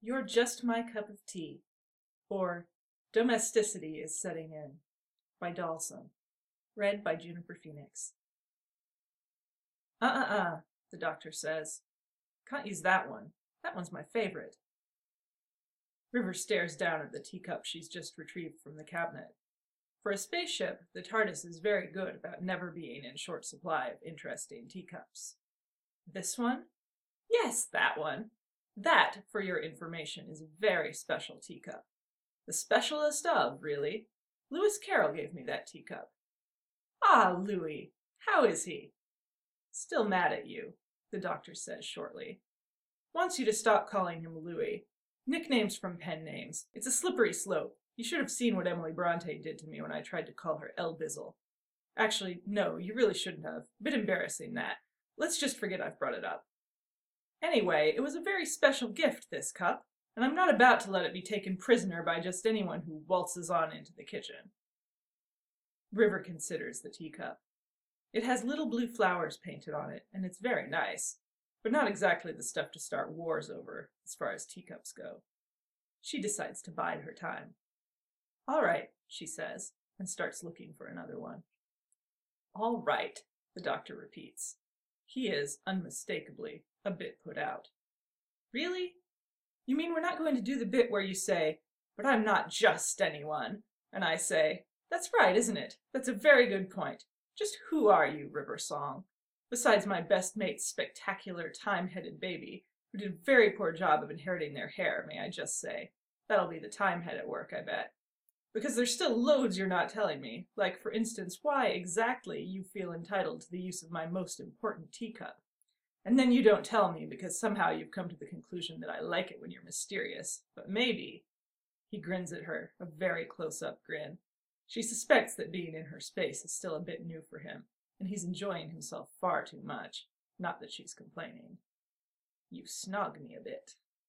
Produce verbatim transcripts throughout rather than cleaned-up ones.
You're Just My Cup of Tea, or Domesticity is Setting In, by Dawson. Read by Juniper Phoenix. Uh-uh-uh, the doctor says. Can't use that one. That one's my favorite. River stares down at the teacup she's just retrieved from the cabinet. For a spaceship, the TARDIS is very good about never being in short supply of interesting teacups. This one? Yes, that one. That, for your information, is a very special teacup. The specialist of, really. Lewis Carroll gave me that teacup. Ah, Louis, how is he? Still mad at you, the doctor says shortly. Wants you to stop calling him Louis. Nicknames from pen names. It's a slippery slope. You should have seen what Emily Bronte did to me when I tried to call her El Bizzle. Actually, no, you really shouldn't have. A bit embarrassing, that. Let's just forget I've brought it up. Anyway, it was a very special gift, this cup, and I'm not about to let it be taken prisoner by just anyone who waltzes on into the kitchen. River considers the teacup. It has little blue flowers painted on it, and it's very nice, but not exactly the stuff to start wars over, as far as teacups go. She decides to bide her time. All right, she says, and starts looking for another one. All right, the doctor repeats. He is, unmistakably, a bit put out. Really? You mean we're not going to do the bit where you say, but I'm not just anyone, and I say, that's right, isn't it? That's a very good point. Just who are you, River Song? Besides my best mate's spectacular time-headed baby, who did a very poor job of inheriting their hair, may I just say. That'll be the time-head at work, I bet. Because there's still loads you're not telling me, like, for instance, why exactly you feel entitled to the use of my most important teacup. And then you don't tell me because somehow you've come to the conclusion that I like it when you're mysterious. But maybe. He grins at her, a very close-up grin. She suspects that being in her space is still a bit new for him, and he's enjoying himself far too much. Not that she's complaining. You snog me a bit.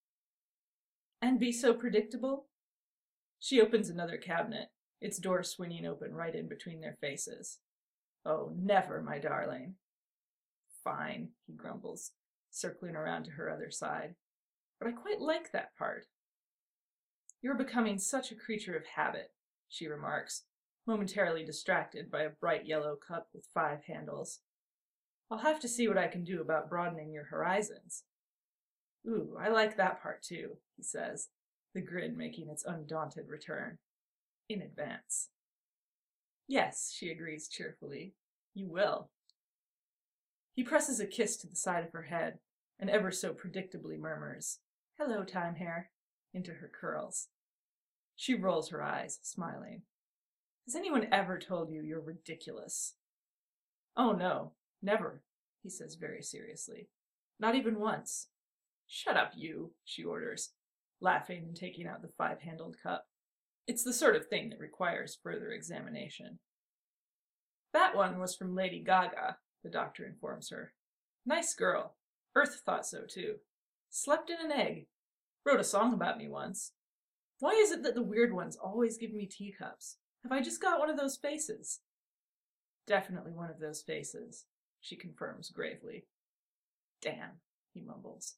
And be so predictable? She opens another cabinet, its door swinging open right in between their faces. Oh, never, my darling. Fine, he grumbles, circling around to her other side. But I quite like that part. You're becoming such a creature of habit, she remarks, momentarily distracted by a bright yellow cup with five handles. I'll have to see what I can do about broadening your horizons. Ooh, I like that part too, he says, the grin making its undaunted return. In advance. Yes, she agrees cheerfully. You will. He presses a kiss to the side of her head, and ever so predictably murmurs, Hello, Time Hair, into her curls. She rolls her eyes, smiling. Has anyone ever told you you're ridiculous? Oh, no, never, he says very seriously. Not even once. Shut up, you, she orders, laughing and taking out the five-handled cup. It's the sort of thing that requires further examination. That one was from Lady Gaga, the doctor informs her. Nice girl. Earth thought so, too. Slept in an egg. Wrote a song about me once. Why is it that the weird ones always give me teacups? Have I just got one of those faces? Definitely one of those faces, she confirms gravely. Damn, he mumbles.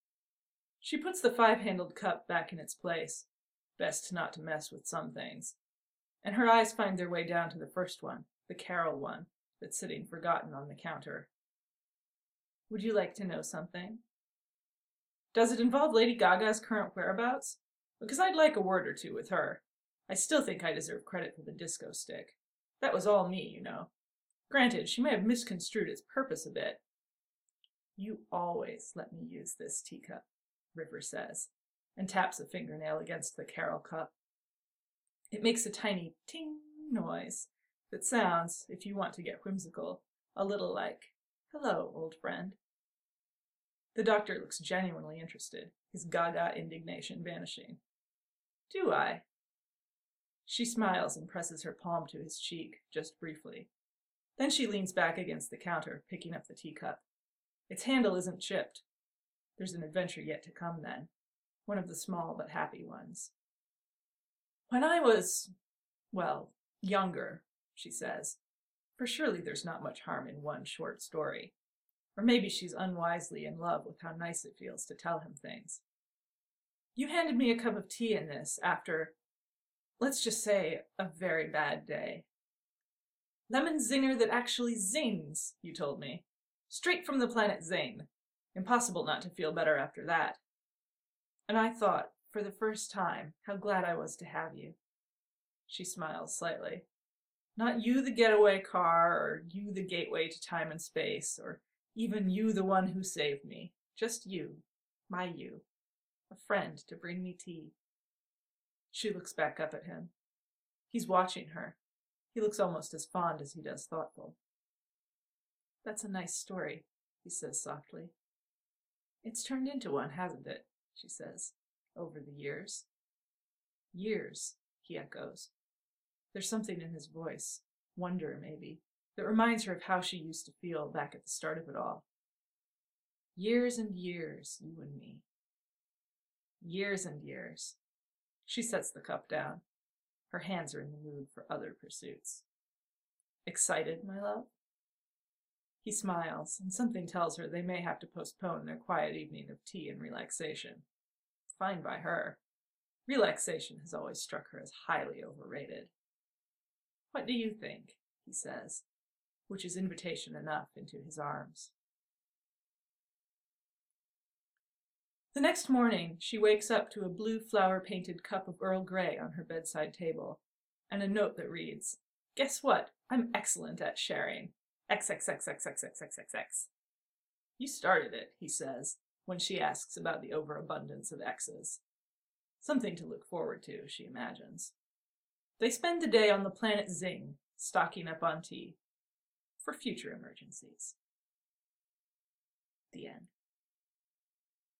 She puts the five-handled cup back in its place. Best not to mess with some things. And her eyes find their way down to the first one, the Carroll one, that's sitting forgotten on the counter. Would you like to know something? Does it involve Lady Gaga's current whereabouts? Because I'd like a word or two with her. I still think I deserve credit for the disco stick. That was all me, you know. Granted, she may have misconstrued its purpose a bit. You always let me use this teacup, River says, and taps a fingernail against the Carroll cup. It makes a tiny ting noise that sounds, if you want to get whimsical, a little like, hello, old friend. The doctor looks genuinely interested, his gaga indignation vanishing. Do I? She smiles and presses her palm to his cheek, just briefly. Then she leans back against the counter, picking up the teacup. Its handle isn't chipped. There's an adventure yet to come, then. One of the small but happy ones. When I was, well, younger, she says, for surely there's not much harm in one short story. Or maybe she's unwisely in love with how nice it feels to tell him things. You handed me a cup of tea in this after, let's just say, a very bad day. Lemon zinger that actually zings, you told me. Straight from the planet Zane. Impossible not to feel better after that. And I thought, for the first time, how glad I was to have you. She smiles slightly. Not you the getaway car, or you the gateway to time and space, or even you the one who saved me. Just you, my you, a friend to bring me tea. She looks back up at him. He's watching her. He looks almost as fond as he does thoughtful. That's a nice story, he says softly. It's turned into one, hasn't it? She says, over the years. Years, he echoes. There's something in his voice, wonder maybe, that reminds her of how she used to feel back at the start of it all. Years and years, you and me. Years and years. She sets the cup down. Her hands are in the mood for other pursuits. Excited, my love? He smiles, and something tells her they may have to postpone their quiet evening of tea and relaxation. Fine by her. Relaxation has always struck her as highly overrated. What do you think? He says, which is invitation enough into his arms. The next morning, she wakes up to a blue flower-painted cup of Earl Grey on her bedside table, and a note that reads, Guess what? I'm excellent at sharing. X X X X X X X X X. You started it, he says, when she asks about the overabundance of X's. Something to look forward to, she imagines. They spend the day on the planet Zing, stocking up on tea, for future emergencies. The end.